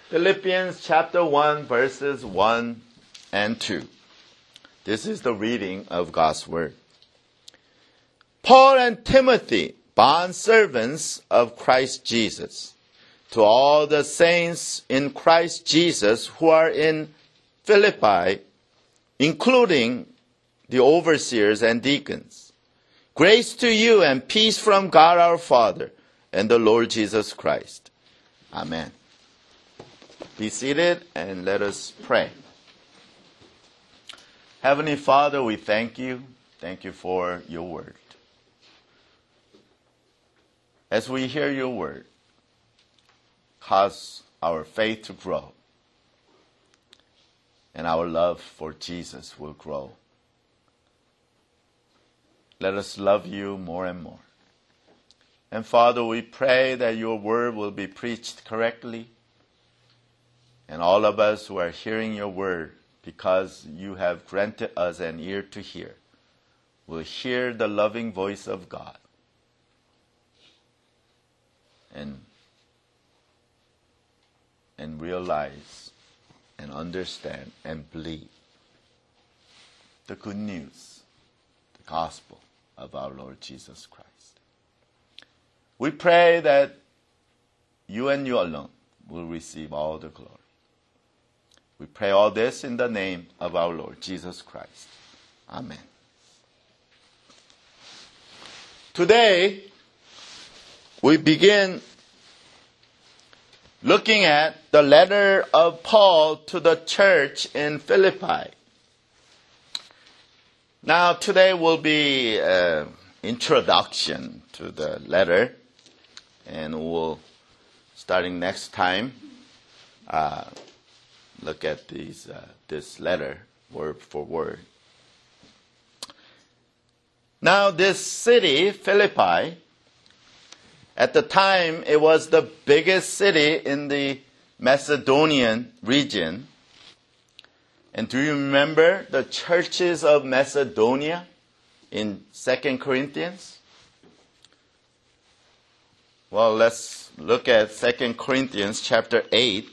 Philippians chapter 1, verses 1 and 2. This is the reading of God's Word. Paul and Timothy, bondservants of Christ Jesus, to all the saints in Christ Jesus who are in Philippi, including the overseers and deacons. Grace to you and peace from God our Father and the Lord Jesus Christ. Amen. Be seated and let us pray. Heavenly Father, we thank you. Thank you for your word. As we hear your word, cause our faith to grow, and our love for Jesus will grow. Let us love you more and more. And Father, we pray that your word will be preached correctly, and all of us who are hearing your word, because you have granted us an ear to hear, will hear the loving voice of God and realize and understand and believe the good news, the gospel of our Lord Jesus Christ. We pray that you and you alone will receive all the glory. We pray all this in the name of our Lord Jesus Christ. Amen. Today, we begin looking at the letter of Paul to the church in Philippi. Now, today will be an introduction to the letter, and we'll, starting next time, look at this letter word for word. Now, this city, Philippi, at the time, it was the biggest city in the Macedonian region. And do you remember the churches of Macedonia in 2 Corinthians? Well, let's look at 2 Corinthians chapter 8.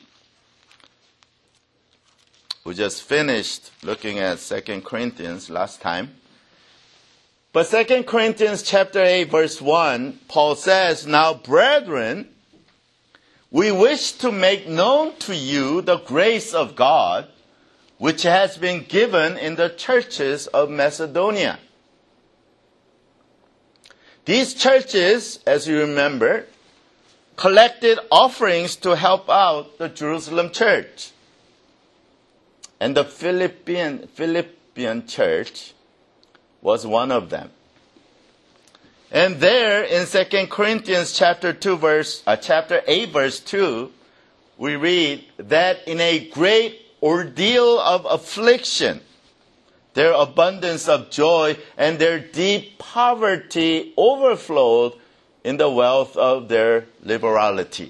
We just finished looking at 2 Corinthians last time. But 2 Corinthians chapter 8 verse 1, Paul says, "Now brethren, we wish to make known to you the grace of God, which has been given in the churches of Macedonia." These churches, as you remember, collected offerings to help out the Jerusalem church. And the Philippian church was one of them. And there in 2 Corinthians chapter 8 verse 2, we read that in a great ordeal of affliction, their abundance of joy and their deep poverty overflowed in the wealth of their liberality.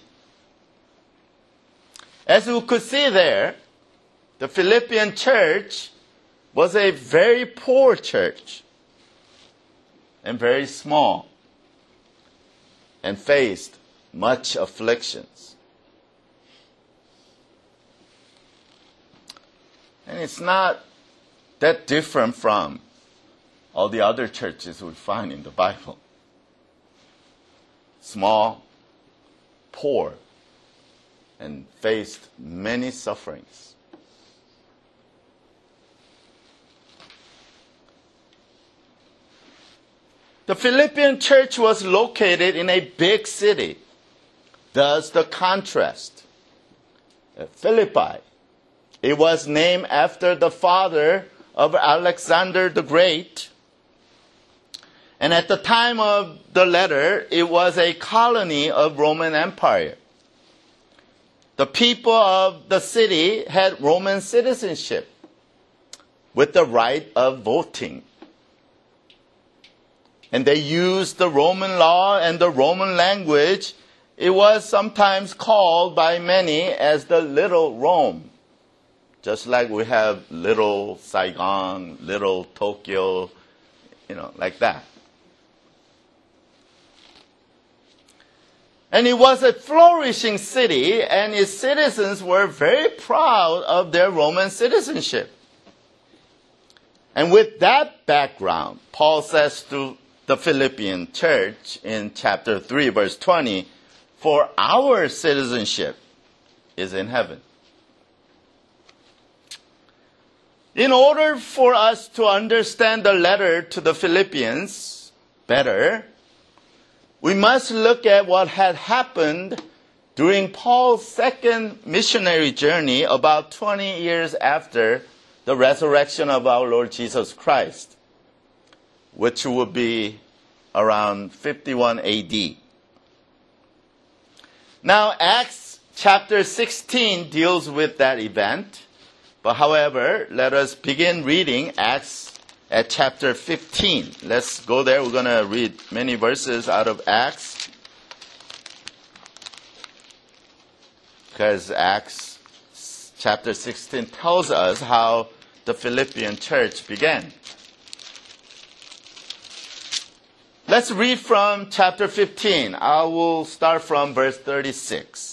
As we could see there, the Philippian church was a very poor church and very small and faced much afflictions. And it's not that different from all the other churches we find in the Bible. Small, poor, and faced many sufferings. The Philippian church was located in a big city. Thus the contrast. Philippi. It was named after the father of Alexander the Great. And at the time of the letter, it was a colony of Roman Empire. The people of the city had Roman citizenship with the right of voting. And they used the Roman law and the Roman language. It was sometimes called by many as the Little Rome. Just like we have Little Saigon, Little Tokyo, like that. And it was a flourishing city, and its citizens were very proud of their Roman citizenship. And with that background, Paul says to the Philippian church in chapter 3, verse 20, "For our citizenship is in heaven." In order for us to understand the letter to the Philippians better, we must look at what had happened during Paul's second missionary journey about 20 years after the resurrection of our Lord Jesus Christ, which would be around 51 AD. Now, Acts chapter 16 deals with that event. But however, let us begin reading Acts at chapter 15. Let's go there. We're going to read many verses out of Acts, because Acts chapter 16 tells us how the Philippian church began. Let's read from chapter 15. I will start from verse 36.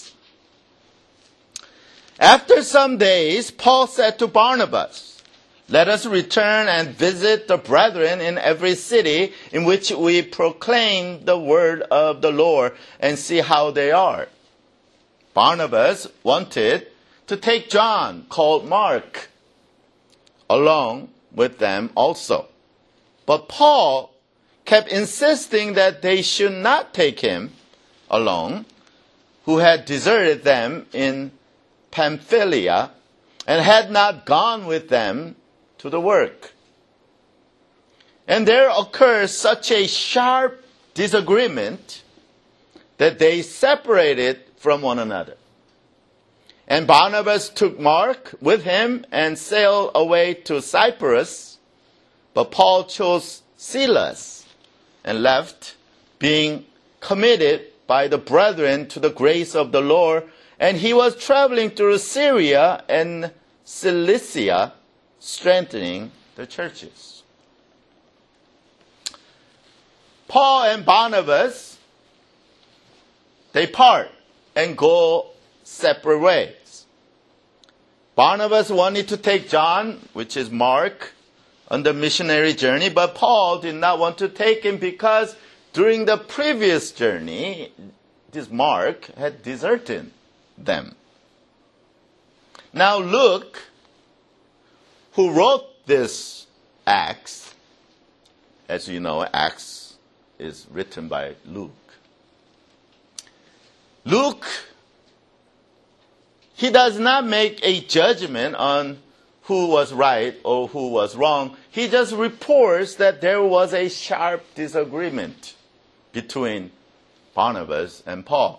After some days, Paul said to Barnabas, "Let us return and visit the brethren in every city in which we proclaim the word of the Lord and see how they are." Barnabas wanted to take John, called Mark, along with them also. But Paul kept insisting that they should not take him along, who had deserted them in Pamphylia and had not gone with them to the work. And there occurred such a sharp disagreement that they separated from one another. And Barnabas took Mark with him and sailed away to Cyprus, but Paul chose Silas and left, being committed by the brethren to the grace of the Lord. And he was traveling through Syria and Cilicia, strengthening the churches. Paul and Barnabas, they part and go separate ways. Barnabas wanted to take John, which is Mark, on the missionary journey, but Paul did not want to take him because during the previous journey, this Mark had deserted them. Now Luke, who wrote this Acts, as you know, Acts is written by Luke. Luke, he does not make a judgment on who was right or who was wrong. He just reports that there was a sharp disagreement between Barnabas and Paul.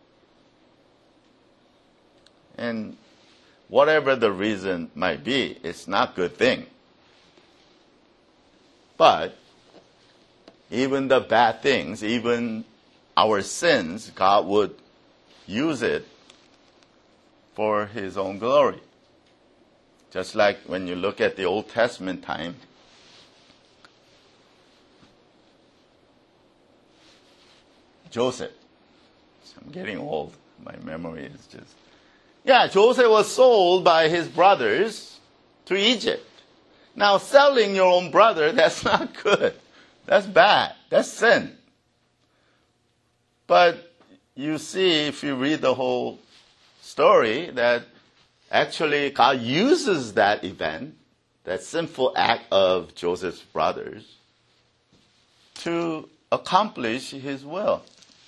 And whatever the reason might be, it's not a good thing. But even the bad things, even our sins, God would use it for His own glory. Just like when you look at the Old Testament time, Joseph. I'm getting old. My memory is just... Yeah, Joseph was sold by his brothers to Egypt. Now, selling your own brother, that's not good. That's bad. That's sin. But you see, if you read the whole story, that actually God uses that event, that sinful act of Joseph's brothers, to accomplish His will.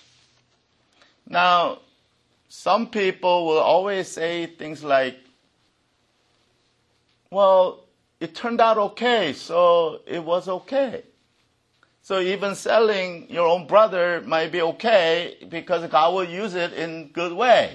Now, some people will always say things like, well, it turned out okay, so it was okay. So even selling your own brother might be okay because God will use it in good way.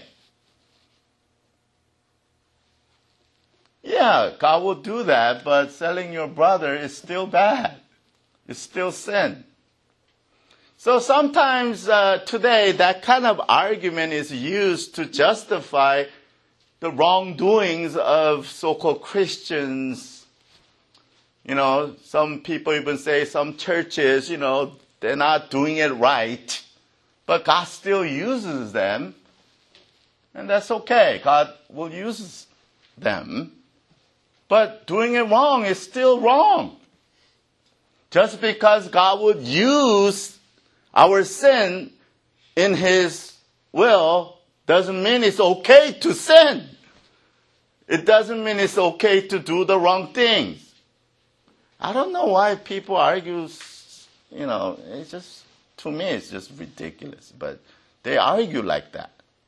Yeah, God will do that, but selling your brother is still bad. It's still sin. So sometimes today that kind of argument is used to justify the wrongdoings of so-called Christians. You know, some people even say some churches, they're not doing it right. but God still uses them, and that's okay. God will use them. But doing it wrong is still wrong. Just because God would use our sin in His will doesn't mean it's okay to sin. It doesn't mean it's okay to do the wrong things. I don't know why people argue, it's just, to me, it's just ridiculous. But they argue like that.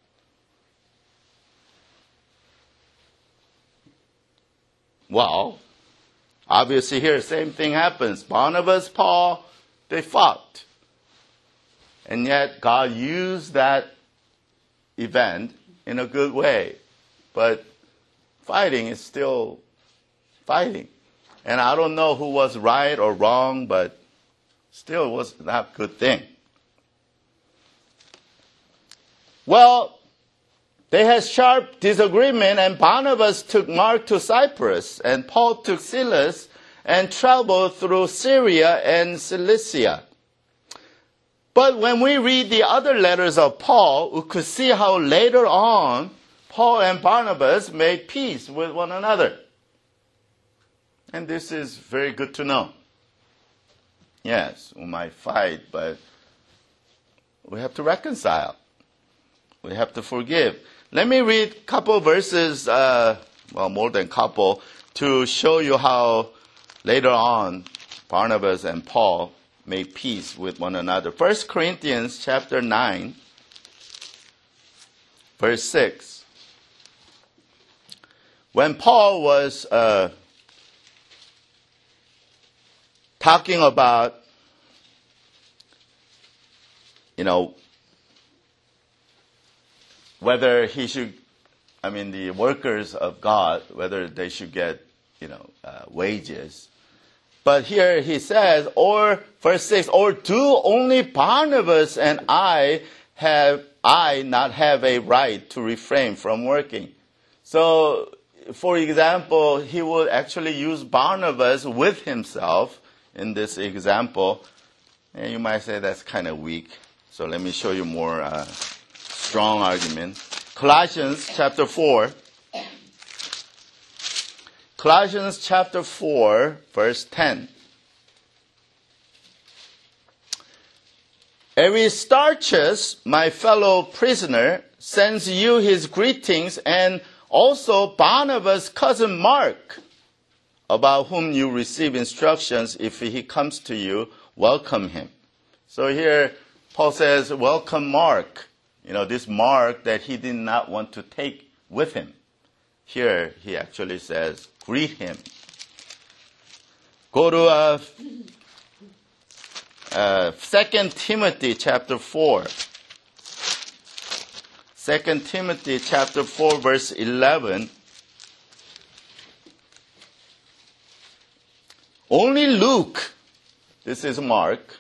Well, obviously here, same thing happens. Barnabas, Paul, they fought. And yet God used that event in a good way. But fighting is still fighting. And I don't know who was right or wrong, but still it was not a good thing. Well, they had sharp disagreement, and Barnabas took Mark to Cyprus, and Paul took Silas and traveled through Syria and Cilicia. But when we read the other letters of Paul, we could see how later on Paul and Barnabas made peace with one another. And this is very good to know. Yes, we might fight, but we have to reconcile. We have to forgive. Let me read a couple verses, more than a couple, to show you how later on Barnabas and Paul made peace with one another. 1 Corinthians chapter 9, verse 6. When Paul was talking about, whether he should, the workers of God, whether they should get, wages. But here he says, or, verse 6, or do only Barnabas and I not have a right to refrain from working? So, for example, he would actually use Barnabas with himself in this example. And you might say that's kind of weak. So let me show you more strong argument. Colossians chapter 4. Colossians chapter 4, verse 10. Aristarchus, my fellow prisoner, sends you his greetings, and also Barnabas' cousin Mark, about whom you receive instructions. If he comes to you, welcome him. So here Paul says, welcome Mark. This Mark that he did not want to take with him. Here he actually says, greet him. Go to 2 Timothy chapter 4. 2 Timothy chapter 4 verse 11. Only Luke, this is Mark,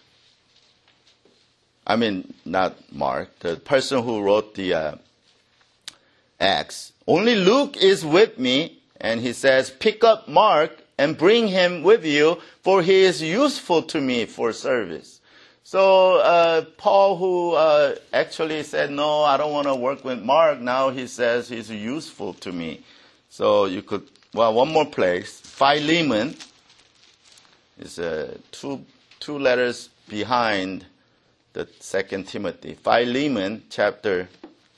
not Mark, the person who wrote the Acts. Only Luke is with me, and he says, pick up Mark and bring him with you, for he is useful to me for service. So Paul, who actually said, no, I don't want to work with Mark, now he says he's useful to me. So you could, one more place, Philemon is two letters behind the 2 Timothy. Philemon chapter,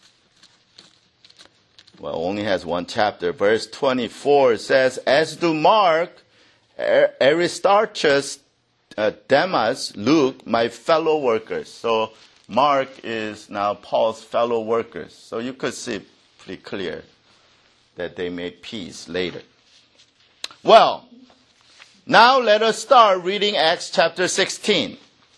only has one chapter. Verse 24 says, as do Mark, Aristarchus, Demas, Luke, my fellow workers. So Mark is now Paul's fellow workers. So you could see pretty clear that they made peace later. Well, now let us start reading Acts chapter 16.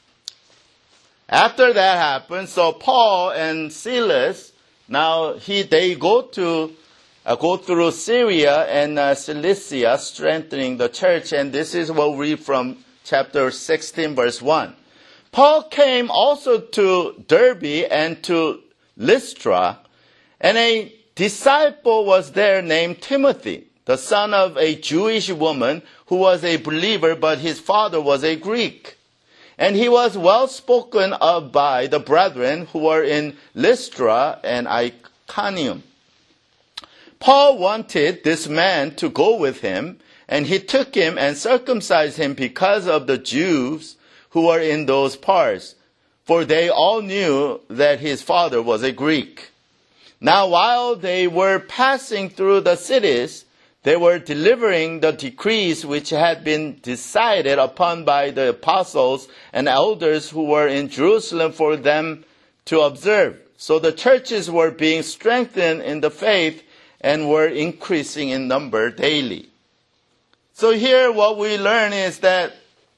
After that happened, so Paul and Silas, now they go through Syria and Cilicia, strengthening the church, and this is what we read from chapter 16, verse 1. Paul came also to Derbe and to Lystra, and a disciple was there named Timothy, the son of a Jewish woman who was a believer, but his father was a Greek. And he was well spoken of by the brethren who were in Lystra and Iconium. Paul wanted this man to go with him, and he took him and circumcised him because of the Jews who were in those parts, for they all knew that his father was a Greek. Now while they were passing through the cities, they were delivering the decrees which had been decided upon by the apostles and elders who were in Jerusalem for them to observe. So the churches were being strengthened in the faith and were increasing in number daily. So here what we learn is that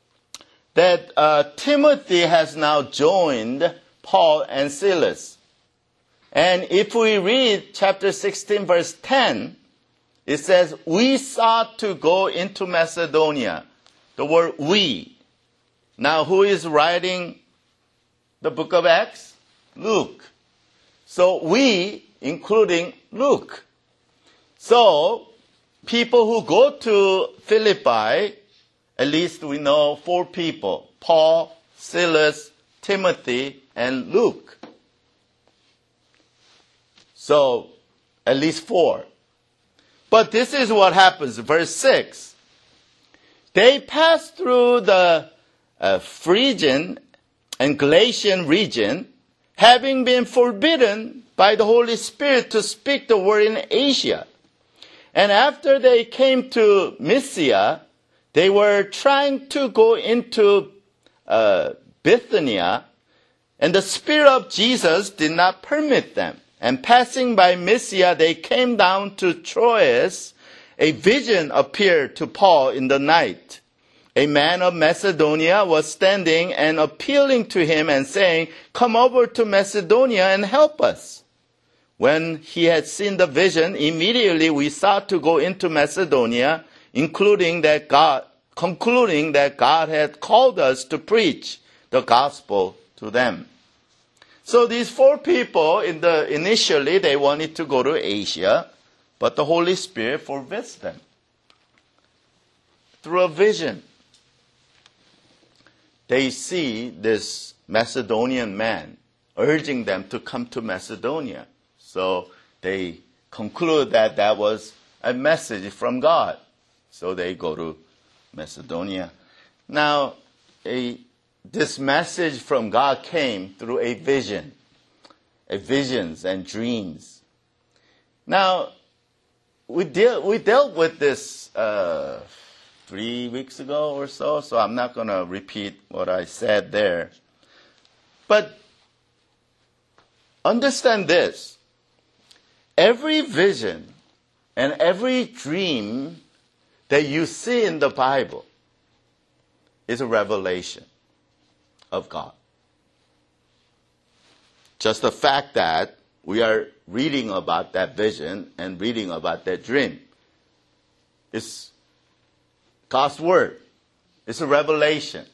Timothy has now joined Paul and Silas. And if we read chapter 16 verse 10, it says, we sought to go into Macedonia. The word we. Now, who is writing the book of Acts? Luke. So, we, including Luke. So, people who go to Philippi, at least we know 4 people. Paul, Silas, Timothy, and Luke. So, at least 4. But this is what happens, verse 6. They passed through the Phrygian and Galatian region, having been forbidden by the Holy Spirit to speak the word in Asia. And after they came to Mysia, they were trying to go into Bithynia, and the Spirit of Jesus did not permit them. And passing by Mysia, they came down to Troas. A vision appeared to Paul in the night. A man of Macedonia was standing and appealing to him and saying, come over to Macedonia and help us. When he had seen the vision, immediately we sought to go into Macedonia, concluding that God had called us to preach the gospel to them. So these 4 people, initially they wanted to go to Asia, but the Holy Spirit forbids them through a vision. They see this Macedonian man urging them to come to Macedonia. So they conclude that that was a message from God. So they go to Macedonia. Now, this message from God came through a visions and dreams. Now, we dealt with this 3 weeks ago or so I'm not going to repeat what I said there. But understand this. Every vision and every dream that you see in the Bible is a revelation of God. Just the fact that we are reading about that vision and reading about that dream is God's word. It's a revelation.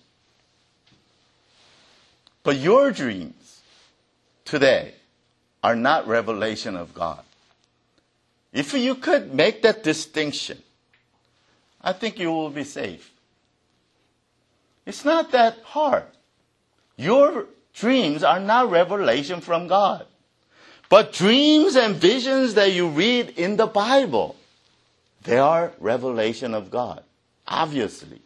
But your dreams today are not revelation of God. If you could make that distinction, I think you will be safe. It's not that hard. Your dreams are not revelation from God. But dreams and visions that you read in the Bible, they are revelation of God. Obviously.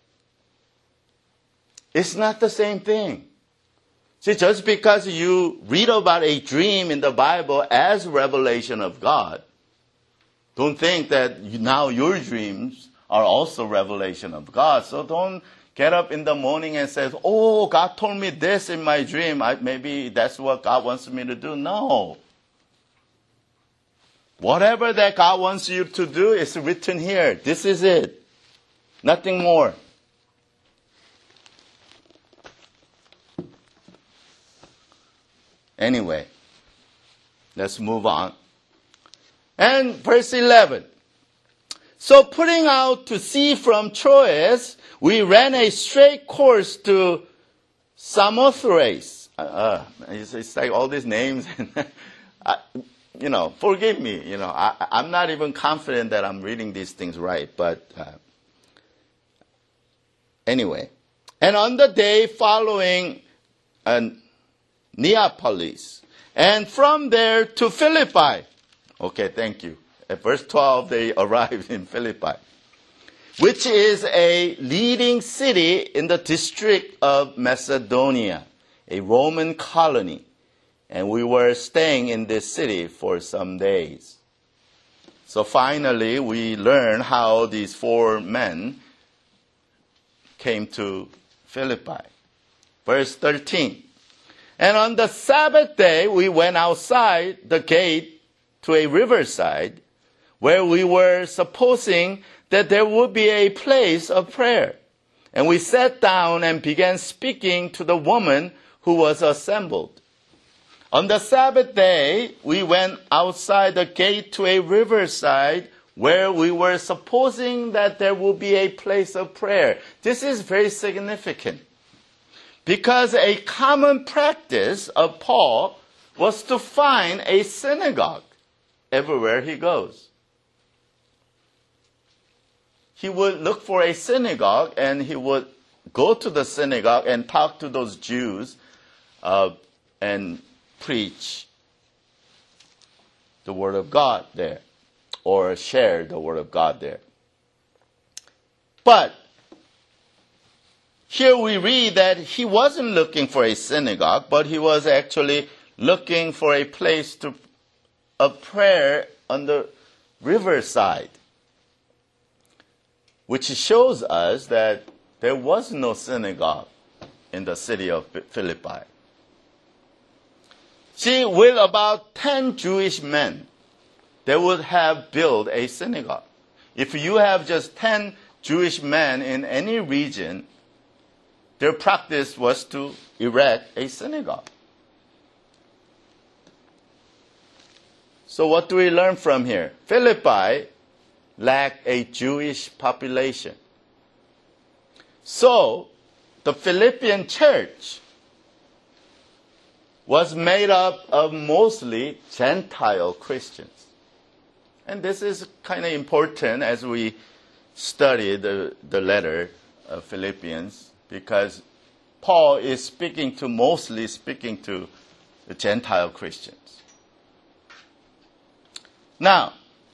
It's not the same thing. See, just because you read about a dream in the Bible as revelation of God, don't think that now your dreams are also revelation of God. So don't get up in the morning and say, oh, God told me this in my dream. Maybe that's what God wants me to do. No. Whatever that God wants you to do is written here. This is it. Nothing more. Anyway, let's move on. And verse 11. So putting out to sea from Troas, we ran a straight course to Samothrace. It's like all these names. Forgive me. I'm not even confident that I'm reading these things right. But anyway, And on the day following Neapolis, and from there to Philippi. Okay, thank you. At verse 12, they arrived in Philippi, which is a leading city in the district of Macedonia, a Roman colony. And we were staying in this city for some days. So finally, we learn how these 4 men came to Philippi. Verse 13. And on the Sabbath day, we went outside the gate to a riverside, where we were supposing that there would be a place of prayer. And we sat down and began speaking to the woman who was assembled. On the Sabbath day, we went outside the gate to a riverside where we were supposing that there would be a place of prayer. This is very significant because a common practice of Paul was to find a synagogue everywhere he goes. He would look for a synagogue and he would go to the synagogue and talk to those Jews and preach the Word of God there, or share the Word of God there. But here we read that he wasn't looking for a synagogue, but he was actually looking for a place of prayer on the riverside, which shows us that there was no synagogue in the city of Philippi. See, with about 10 Jewish men, they would have built a synagogue. If you have just 10 Jewish men in any region, their practice was to erect a synagogue. So what do we learn from here? Philippi lacked a Jewish population. So the Philippian church was made up of mostly Gentile Christians. And this is kind of important as we study the letter of Philippians, because Paul is mostly speaking to the Gentile Christians. Now,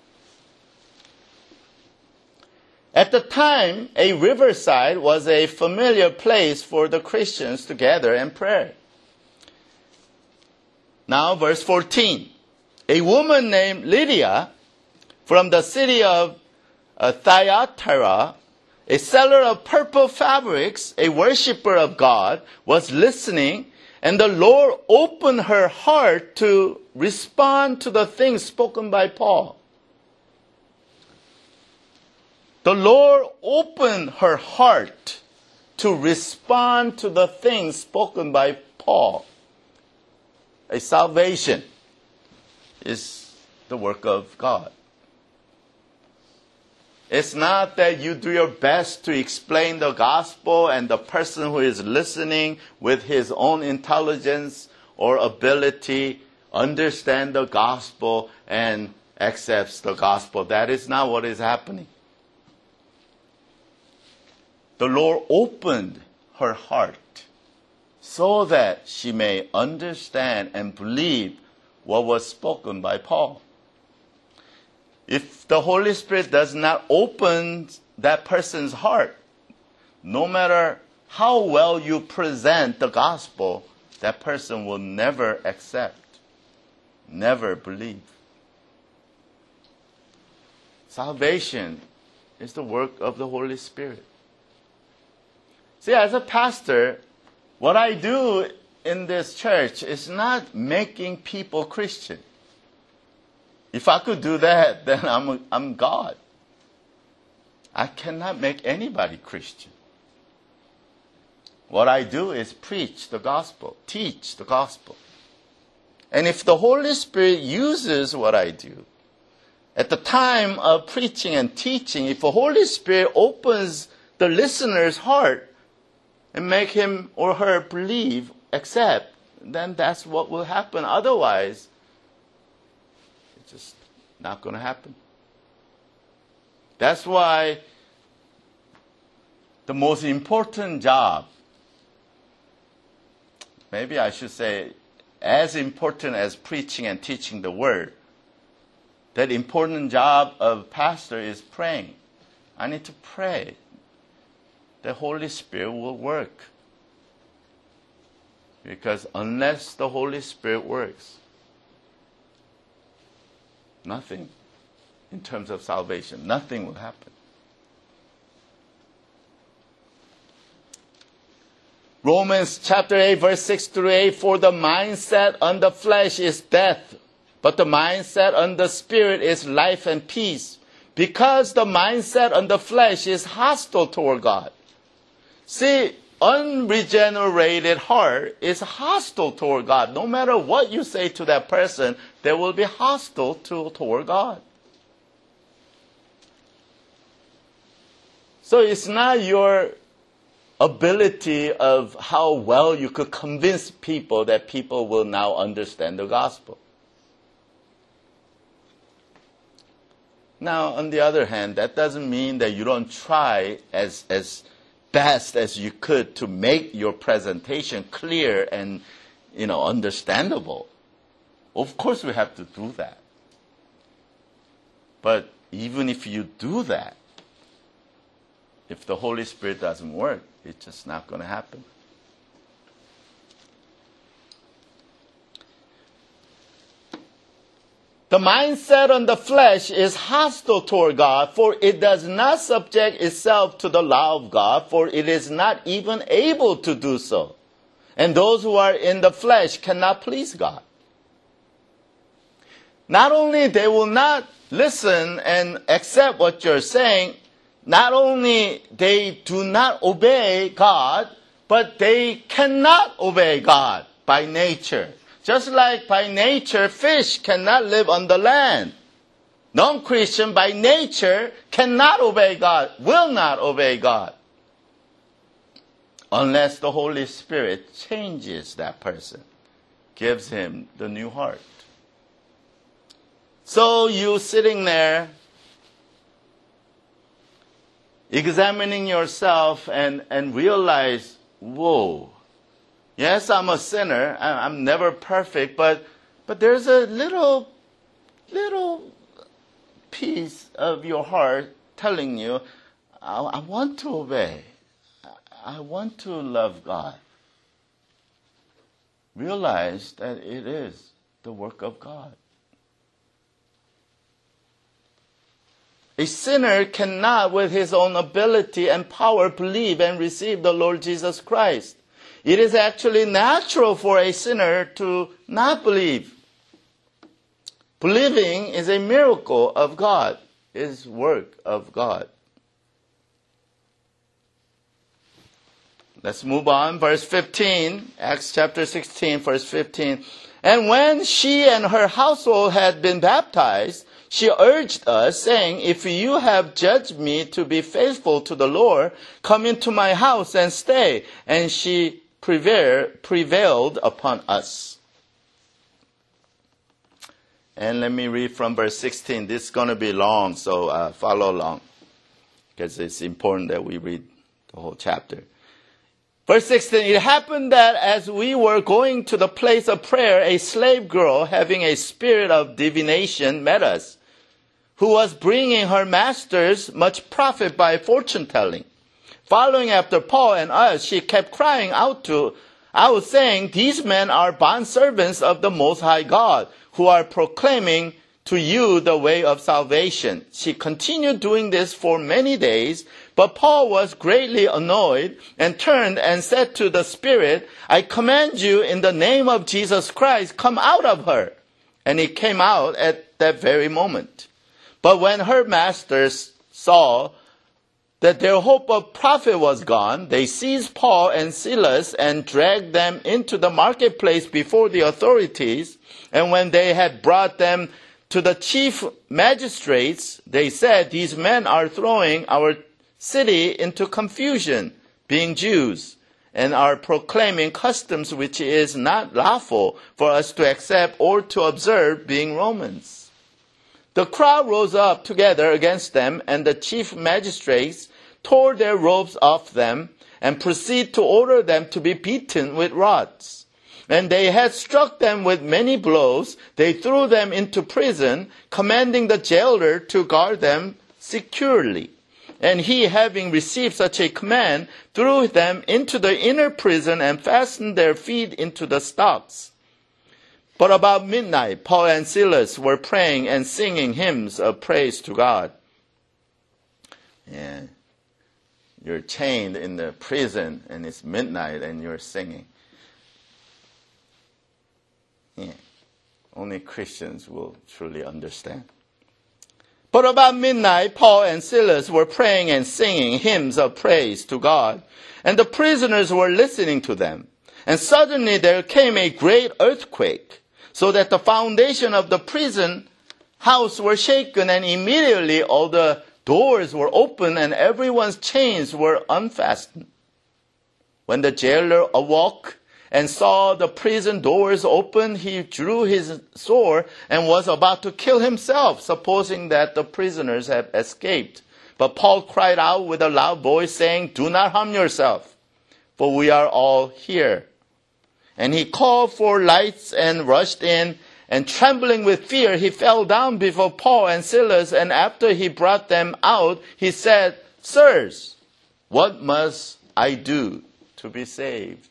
at the time, a riverside was a familiar place for the Christians to gather and pray. Now, verse 14. A woman named Lydia from the city of Thyatira, a seller of purple fabrics, a worshiper of God, was listening, and the Lord opened her heart to respond to the things spoken by Paul. The Lord opened her heart to respond to the things spoken by Paul. A salvation is the work of God. It's not that you do your best to explain the gospel and the person who is listening with his own intelligence or ability understand the gospel and accepts the gospel. That is not what is happening. The Lord opened her heart so that she may understand and believe what was spoken by Paul. If the Holy Spirit does not open that person's heart, no matter how well you present the gospel, that person will never accept, never believe. Salvation is the work of the Holy Spirit. See, as a pastor, what I do in this church is not making people Christian. If I could do that, then I'm God. I cannot make anybody Christian. What I do is preach the gospel, teach the gospel. And if the Holy Spirit uses what I do, at the time of preaching and teaching, if the Holy Spirit opens the listener's heart and make him or her believe, accept, then that's what will happen. Otherwise, it's just not going to happen. That's why the most important job maybe I should say, as important as preaching and teaching the word, that important job of pastor is praying. I need to pray. The Holy Spirit will work. Because unless the Holy Spirit works, nothing in terms of salvation, nothing will happen. Romans chapter 8, verse 6 through 8, for the mindset on the flesh is death, but the mindset on the spirit is life and peace, because the mindset on the flesh is hostile toward God. See, unregenerated heart is hostile toward God. No matter what you say to that person, they will be hostile toward God. So it's not your ability of how well you could convince people that people will now understand the gospel. Now, on the other hand, that doesn't mean that you don't try as best as you could to make your presentation clear and, understandable. Of course, we have to do that. But even if you do that, if the Holy Spirit doesn't work, it's just not going to happen. The mindset on the flesh is hostile toward God, for it does not subject itself to the law of God, for it is not even able to do so. And those who are in the flesh cannot please God. Not only they will not listen and accept what you're saying, not only they do not obey God, but they cannot obey God by nature. Just like by nature, fish cannot live on the land. Non-Christian by nature cannot obey God, will not obey God. Unless the Holy Spirit changes that person, gives him the new heart. So you sitting there, examining yourself and realize, whoa, yes, I'm a sinner. I'm never perfect, but there's a little piece of your heart telling you, I want to obey. I want to love God. Realize that it is the work of God. A sinner cannot, with his own ability and power, believe and receive the Lord Jesus Christ. It is actually natural for a sinner to not believe. Believing is a miracle of God, is work of God. Let's move on. Verse 15, Acts chapter 16, verse 15. And when she and her household had been baptized, she urged us, saying, if you have judged me to be faithful to the Lord, come into my house and stay. And she prevailed upon us. And let me read from verse 16. This is going to be long, so follow along, because it's important that we read the whole chapter. Verse 16, it happened that as we were going to the place of prayer, a slave girl having a spirit of divination met us, who was bringing her masters much profit by fortune-telling. Following after Paul and us, she kept crying out, saying, these men are bondservants of the Most High God, who are proclaiming to you the way of salvation. She continued doing this for many days, but Paul was greatly annoyed and turned and said to the spirit, I command you in the name of Jesus Christ, come out of her. And he came out at that very moment. But when her masters saw that their hope of profit was gone, they seized Paul and Silas and dragged them into the marketplace before the authorities. And when they had brought them to the chief magistrates, they said, these men are throwing our city into confusion, being Jews, and are proclaiming customs which is not lawful for us to accept or to observe, being Romans. The crowd rose up together against them, and the chief magistrates tore their robes off them and proceeded to order them to be beaten with rods. When they had struck them with many blows, they threw them into prison, commanding the jailer to guard them securely. And he, having received such a command, threw them into the inner prison and fastened their feet into the stocks. But about midnight, Paul and Silas were praying and singing hymns of praise to God. Yeah. You're chained in the prison and it's midnight and you're singing. Yeah. Only Christians will truly understand. But about midnight, Paul and Silas were praying and singing hymns of praise to God, and the prisoners were listening to them. And suddenly there came a great earthquake, so that the foundation of the prison house were shaken, and immediately all the doors were open and everyone's chains were unfastened. When the jailer awoke and saw the prison doors open, he drew his sword and was about to kill himself, supposing that the prisoners had escaped. But Paul cried out with a loud voice, saying, "Do not harm yourself, for we are all here." And he called for lights and rushed in, and trembling with fear, he fell down before Paul and Silas, and after he brought them out, he said, "Sirs, what must I do to be saved?"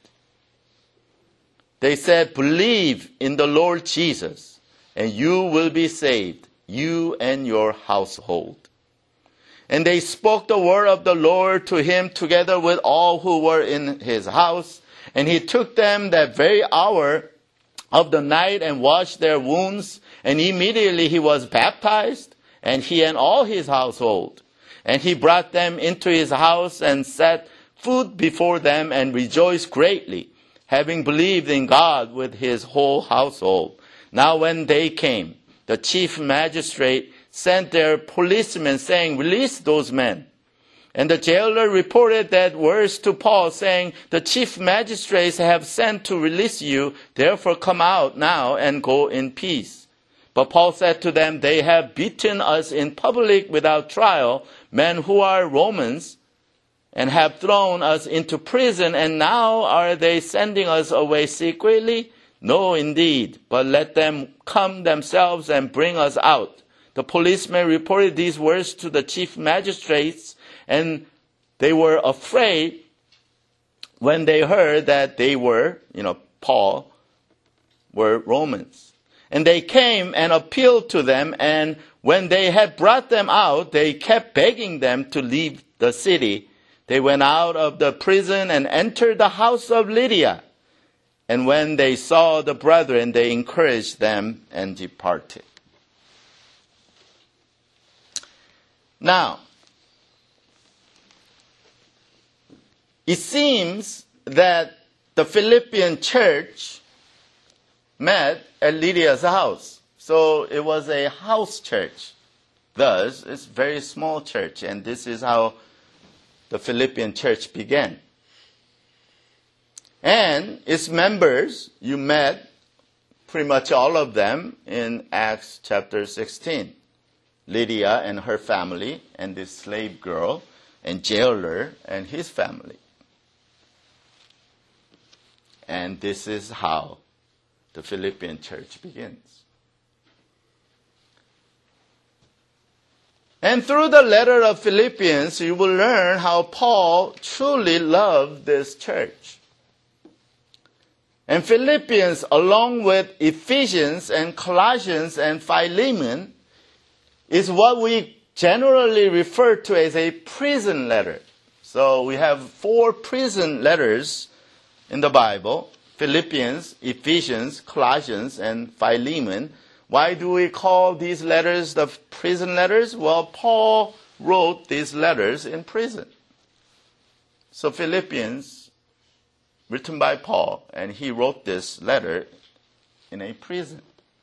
They said, "Believe in the Lord Jesus, and you will be saved, you and your household." And they spoke the word of the Lord to him together with all who were in his house. And he took them that very hour of the night and washed their wounds. And immediately he was baptized, and he and all his household. And he brought them into his house and set food before them and rejoiced greatly, having believed in God with his whole household. Now when they came, the chief magistrate sent their policemen, saying, "Release those men." And the jailer reported that words to Paul, saying, "The chief magistrates have sent to release you, therefore come out now and go in peace." But Paul said to them, "They have beaten us in public without trial, men who are Romans, and have thrown us into prison, and now are they sending us away secretly? No, indeed, but let them come themselves and bring us out." The policemen reported these words to the chief magistrates, and they were afraid when they heard that they were, Paul, were Romans. And they came and appealed to them, and when they had brought them out, they kept begging them to leave the city. They went out of the prison and entered the house of Lydia. And when they saw the brethren, they encouraged them and departed. Now, it seems that the Philippian church met at Lydia's house. So it was a house church. Thus, it's a very small church, and this is how the Philippian church began. And its members, you met pretty much all of them in Acts chapter 16. Lydia and her family, and this slave girl, and jailer and his family. And this is how the Philippian church begins. And through the letter of Philippians, you will learn how Paul truly loved this church. And Philippians, along with Ephesians and Colossians and Philemon, is what we generally refer to as a prison letter. So we have 4 prison letters in the Bible: Philippians, Ephesians, Colossians, and Philemon. Why do we call these letters the prison letters? Well, Paul wrote these letters in prison. So Philippians, written by Paul, and he wrote this letter in a prison.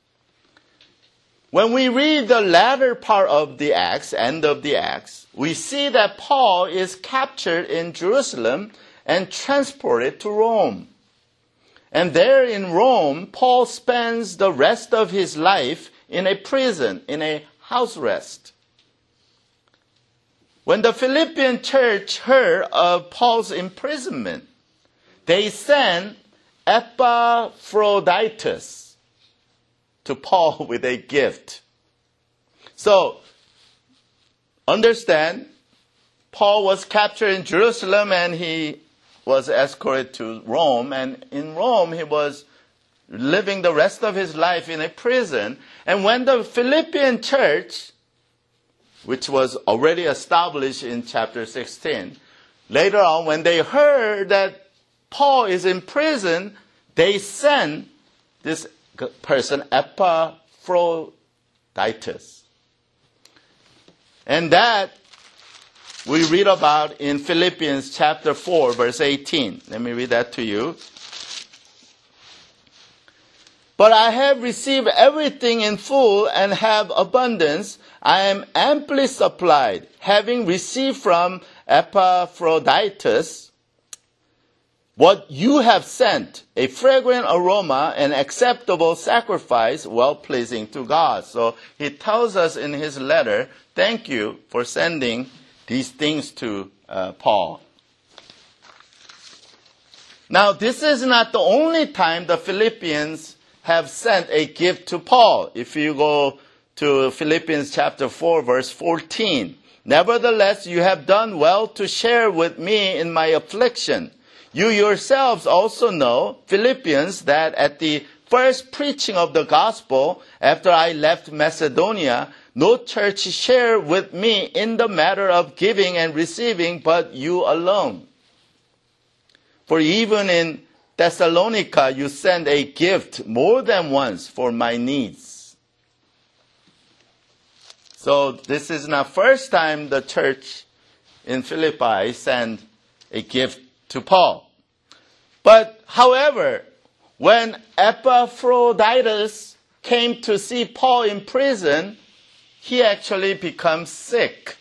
When we read the latter part of the Acts, end of the Acts, we see that Paul is captured in Jerusalem and transported to Rome. And there in Rome, Paul spends the rest of his life in a prison, in a house arrest. When the Philippian church heard of Paul's imprisonment, they sent Epaphroditus to Paul with a gift. So, understand, Paul was captured in Jerusalem and he was escorted to Rome. And in Rome, he was living the rest of his life in a prison. And when the Philippian church, which was already established in chapter 16, later on, when they heard that Paul is in prison, they sent this person, Epaphroditus. And that we read about in Philippians chapter 4, verse 18. Let me read that to you. But I have received everything in full and have abundance. I am amply supplied, having received from Epaphroditus what you have sent, a fragrant aroma, an acceptable sacrifice, well-pleasing to God. So he tells us in his letter, thank you for sending these things to Paul. Now, this is not the only time the Philippians have sent a gift to Paul. If you go to Philippians chapter 4, verse 14. Nevertheless, you have done well to share with me in my affliction. You yourselves also know, Philippians, that at the first preaching of the gospel, after I left Macedonia, no church shared with me in the matter of giving and receiving, but you alone. For even in Thessalonica, you sent a gift more than once for my needs. So this is not first time the church in Philippi sent a gift to Paul. But however, when Epaphroditus came to see Paul in prison, he actually becomes sick.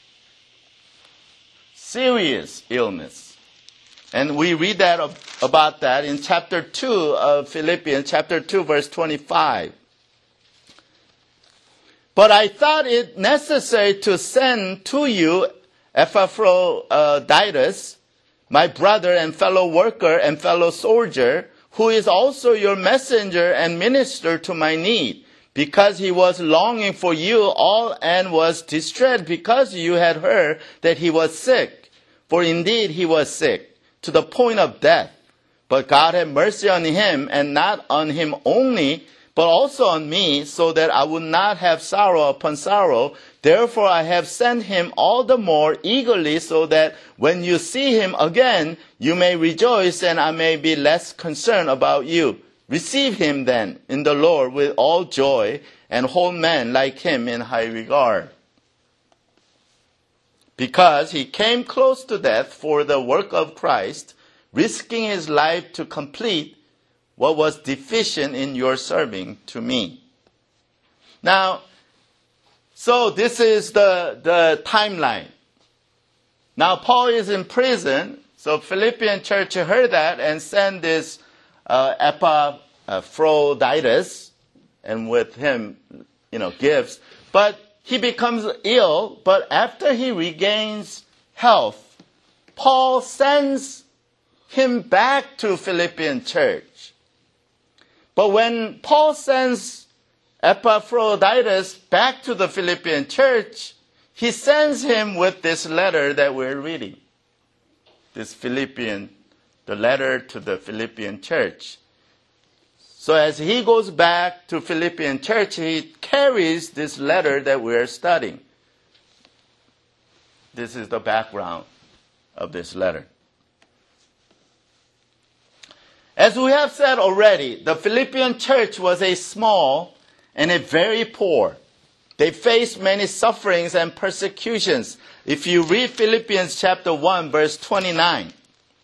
Serious illness. And we read that about that in chapter 2 of Philippians, chapter 2, verse 25. But I thought it necessary to send to you Epaphroditus, my brother and fellow worker and fellow soldier, who is also your messenger and minister to my need, because he was longing for you all and was distressed because you had heard that he was sick. For indeed he was sick, to the point of death. But God had mercy on him, and not on him only, but also on me, so that I would not have sorrow upon sorrow. Therefore I have sent him all the more eagerly, so that when you see him again, you may rejoice, and I may be less concerned about you. Receive him then in the Lord with all joy, and hold men like him in high regard. Because he came close to death for the work of Christ, risking his life to complete what was deficient in your serving to me. Now, so this is the timeline. Now, Paul is in prison, so Philippian church heard that and sent this Epaphroditus, and with him, gifts. But he becomes ill, but after he regains health, Paul sends him back to Philippian church. But when Paul sends Epaphroditus back to the Philippian church, he sends him with this letter that we're reading. The letter to the Philippian church. So as he goes back to Philippian church, he carries this letter that we're studying. This is the background of this letter. As we have said already, the Philippian church was a small and a very poor. They faced many sufferings and persecutions. If you read Philippians chapter 1, verse 29,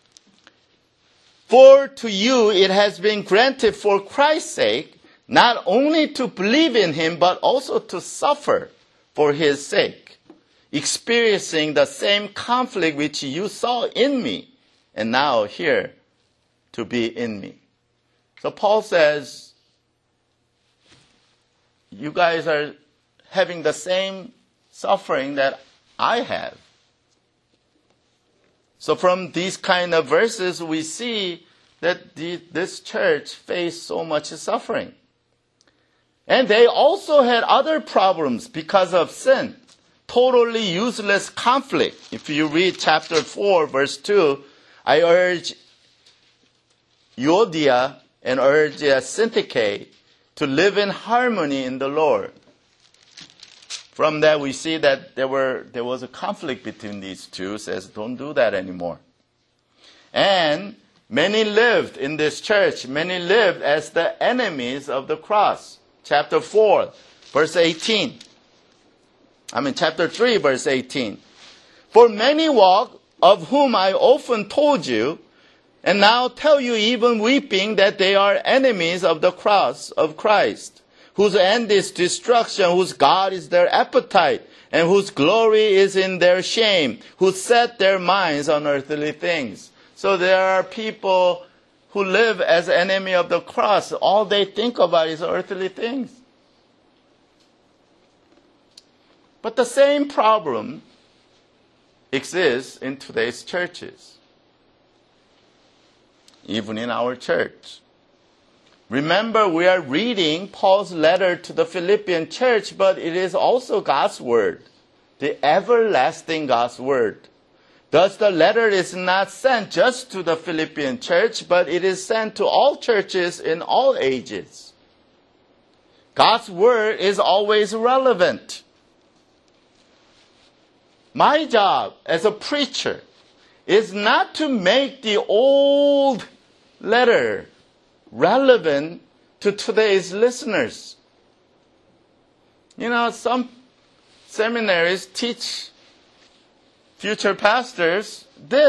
for to you it has been granted for Christ's sake, not only to believe in him, but also to suffer for his sake, experiencing the same conflict which you saw in me, and now here to be in me. So Paul says, you guys are having the same suffering that I have. So from these kind of verses, we see that this church faced so much suffering. And they also had other problems because of sin. Totally useless conflict. If you read chapter 4, verse 2, I urge Euodia and urge Syntyche to live in harmony in the Lord. From that we see that there was a conflict between these two. It says, don't do that anymore. And many lived in this church. Many lived as the enemies of the cross. Chapter 4, verse 18. Chapter 3, verse 18. For many walk, of whom I often told you, and now tell you even weeping, that they are enemies of the cross of Christ, whose end is destruction, whose God is their appetite, and whose glory is in their shame, who set their minds on earthly things. So there are people who live as enemy of the cross. All they think about is earthly things. But the same problem exists in today's churches, even in our church. Remember, we are reading Paul's letter to the Philippian church, but it is also God's word, the everlasting God's word. Thus, the letter is not sent just to the Philippian church, but it is sent to all churches in all ages. God's word is always relevant. My job as a preacher is not to make the old letter relevant to today's listeners. Some seminaries teach future pastors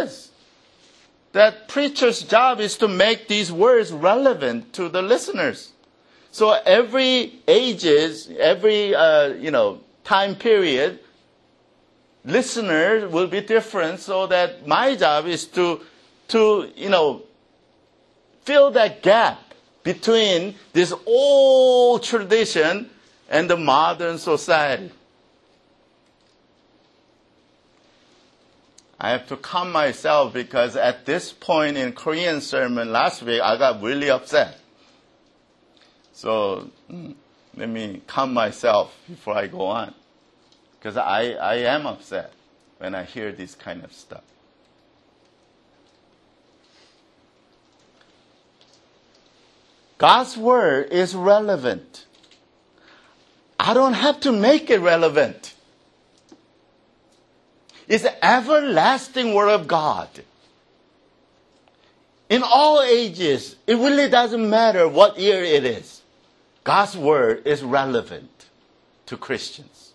that preacher's job is to make these words relevant to the listeners. So every ages, every time period, listeners will be different, so that my job is to fill that gap between this old tradition and the modern society. I have to calm myself because at this point in Korean sermon last week, I got really upset. So let me calm myself before I go on. Because I am upset when I hear this kind of stuff. God's word is relevant. I don't have to make it relevant. It's the everlasting word of God. In all ages, it really doesn't matter what year it is. God's word is relevant to Christians.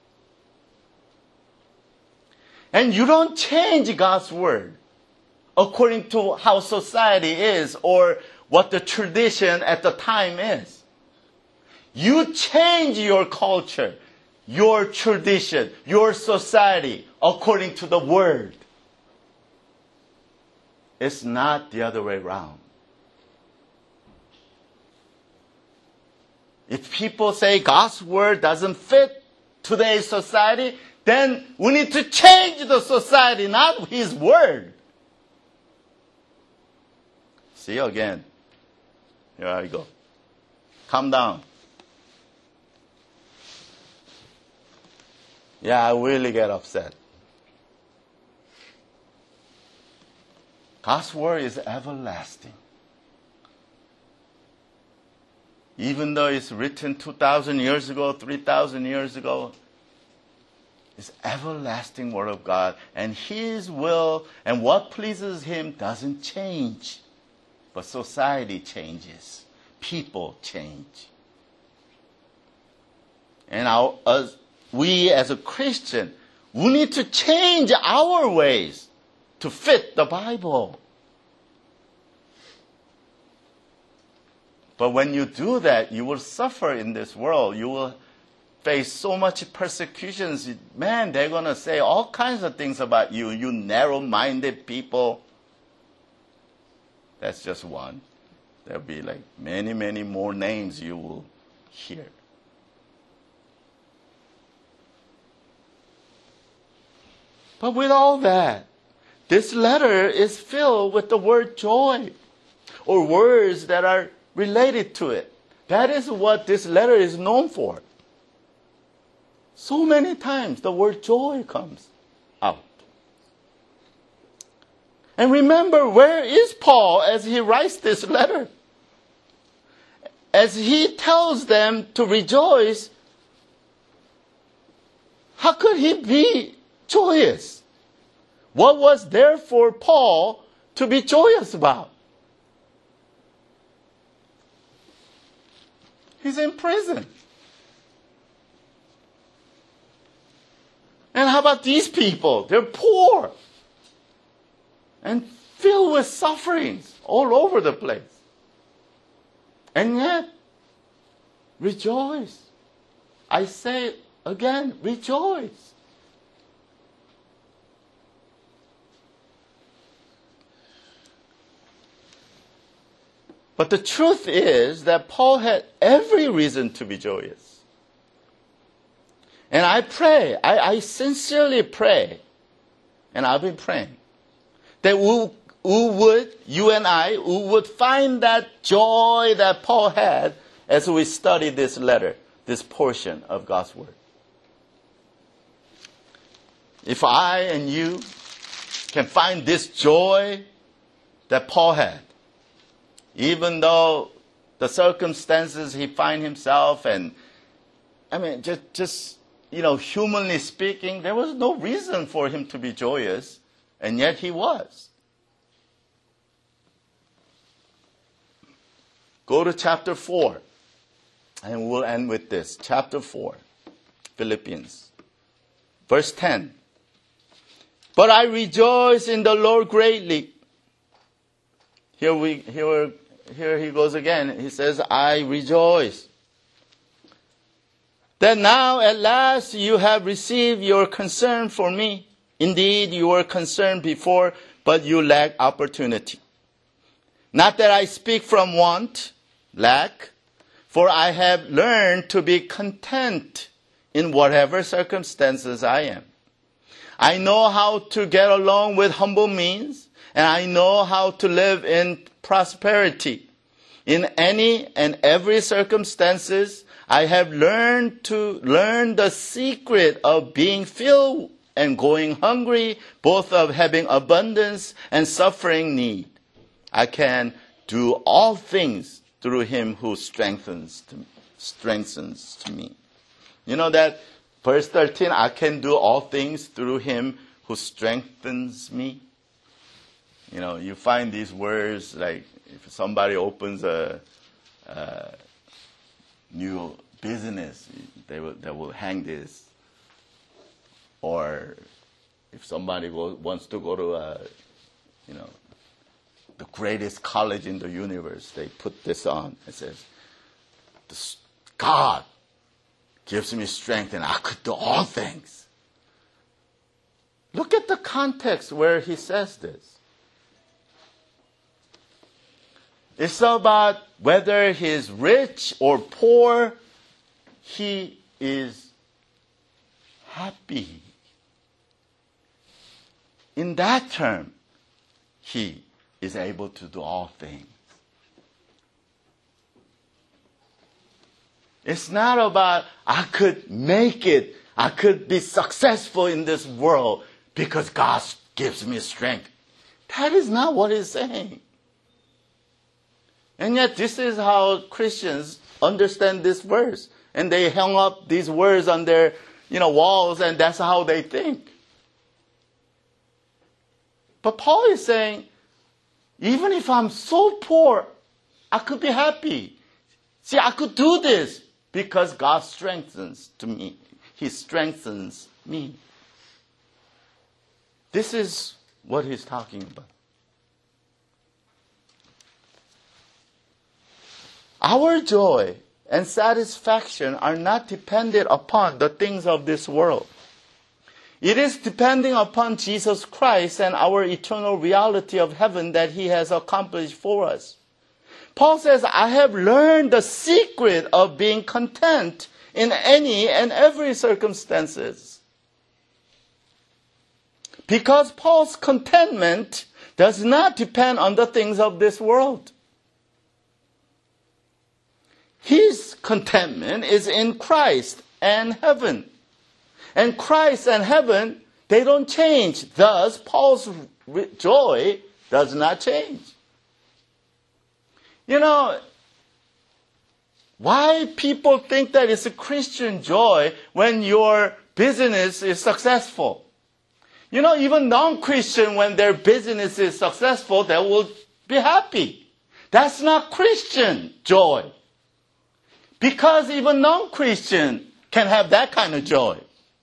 And you don't change God's word according to how society is or what the tradition at the time is. You change your culture, your tradition, your society according to the word. It's not the other way around. If people say God's word doesn't fit today's society, then we need to change the society, not his word. See you again. Here I go. Calm down. Yeah, I really get upset. God's word is everlasting. Even though it's written 2,000 years ago, 3,000 years ago, it's everlasting word of God. And his will and what pleases him doesn't change. But society changes. People change. And we as a Christian, we need to change our ways to fit the Bible. But when you do that, you will suffer in this world. You will face so much persecutions. Man, they're going to say all kinds of things about you. You narrow-minded people. That's just one. There'll be like many, many more names you will hear. But with all that, this letter is filled with the word joy. or words that are related to it. That is what this letter is known for. So many times the word joy comes out. And remember, where is Paul as he writes this letter? As he tells them to rejoice, how could he be joyous? What was there for Paul to be joyous about? He's in prison. And how about these people? They're poor and filled with sufferings all over the place. And yet, rejoice. I say again, rejoice. But the truth is that Paul had every reason to be joyous. And I pray, I sincerely pray, and I've been praying, that you and I, would find that joy that Paul had as we study this letter, this portion of God's Word. If I and you can find this joy that Paul had, even though the circumstances he find himself, and just humanly speaking, there was no reason for him to be joyous, and yet he was. Go to chapter 4, and we'll end with this. Chapter 4, Philippians, verse 10. But I rejoice in the Lord greatly. Here he goes again. He says, I rejoice that now at last you have received your concern for me. Indeed, you were concerned before, but you lacked opportunity. Not that I speak from want, lack, for I have learned to be content in whatever circumstances I am. I know how to get along with humble means, and I know how to live in prosperity. In any and every circumstances, I have learned the secret of being filled and going hungry, both of having abundance and suffering need. I can do all things through him who strengthens me. You know that verse 13, I can do all things through him who strengthens me. You find these words like if somebody opens a new business, they will hang this. Or if somebody wants to go to the greatest college in the universe, they put this on. It says, God gives me strength and I could do all things. Look at the context where he says this. It's about whether he's rich or poor, he is happy. In that term, he is able to do all things. It's not about, I could make it, I could be successful in this world because God gives me strength. That is not what he's saying. And yet this is how Christians understand this verse. And they hung up these words on their walls, and that's how they think. But Paul is saying, even if I'm so poor, I could be happy. See, I could do this because God strengthens me. He strengthens me. This is what he's talking about. Our joy and satisfaction are not dependent upon the things of this world. It is depending upon Jesus Christ and our eternal reality of heaven that he has accomplished for us. Paul says, I have learned the secret of being content in any and every circumstances. Because Paul's contentment does not depend on the things of this world. his contentment is in Christ and heaven. And Christ and heaven, they don't change. Thus, Paul's joy does not change. You know, why people think that it's a Christian joy when your business is successful? You know, even non-Christian, when their business is successful, they will be happy. That's not Christian joy. Because even non-Christian can have that kind of joy.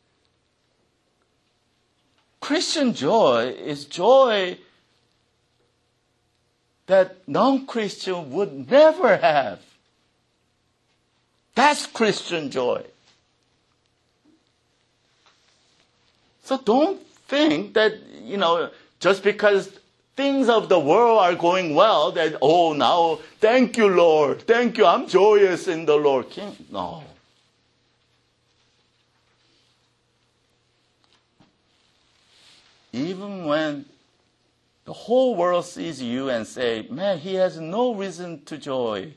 Christian joy is joy that non-Christian would never have. That's Christian joy. So don't think that, you know, just because things of the world are going well, that, oh, now, thank you, Lord. Thank you. I'm joyous in the Lord. No. Even when the whole world sees you and say, man, he has no reason to joy.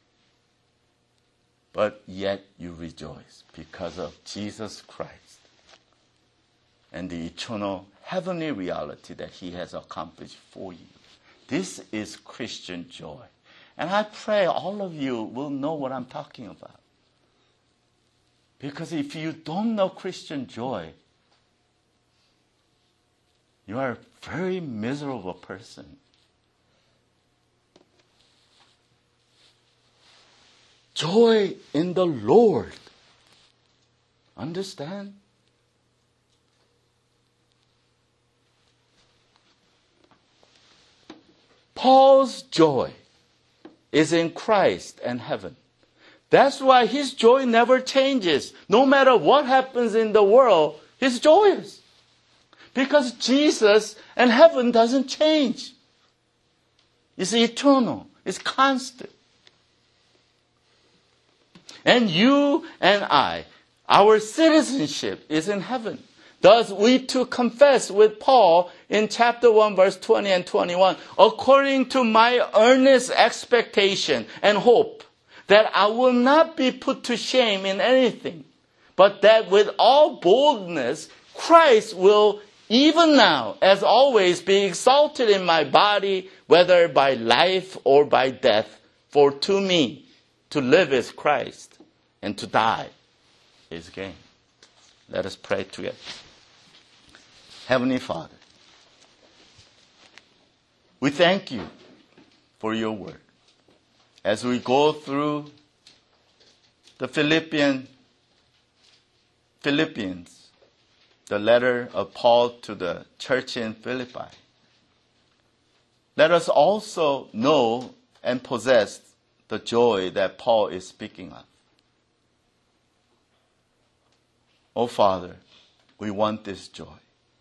But yet you rejoice because of Jesus Christ and the eternal heavenly reality that he has accomplished for you. This is Christian joy. And I pray all of you will know what I'm talking about. Because if you don't know Christian joy, you are a very miserable person. Joy in the Lord. Understand? Paul's joy is in Christ and heaven. That's why his joy never changes. No matter what happens in the world, he's joyous. Because Jesus and heaven doesn't change. It's eternal. It's constant. And you and I, our citizenship is in heaven. Thus, we too confess with Paul in chapter 1, verse 20 and 21, according to my earnest expectation and hope, that I will not be put to shame in anything, but that with all boldness, Christ will even now, as always, be exalted in my body, whether by life or by death. For to me, to live is Christ, and to die is gain. Let us pray together. Heavenly Father, we thank you for your word. As we go through the Philippians, the letter of Paul to the church in Philippi, let us also know and possess the joy that Paul is speaking of. Oh Father, we want this joy.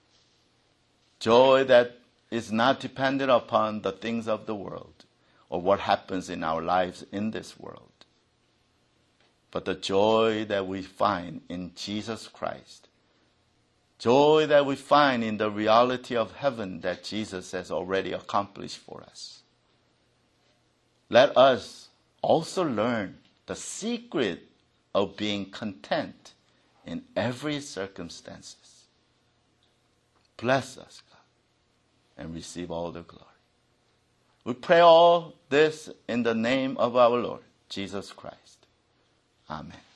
Joy that is not dependent upon the things of the world or what happens in our lives in this world, but the joy that we find in Jesus Christ. Joy that we find in the reality of heaven that Jesus has already accomplished for us. Let us also learn the secret of being content in every circumstances. Bless us, God, and receive all the glory. We pray all this in the name of our Lord, Jesus Christ. Amen.